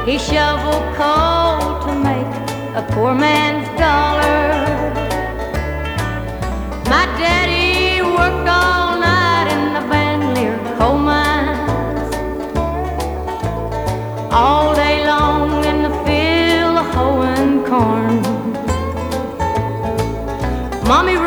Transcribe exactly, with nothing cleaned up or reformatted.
He shoveled coal to make a poor man's dollar. My daddy worked all night in the Bandelier coal mines, all day long in the field hoeing corn. Mommy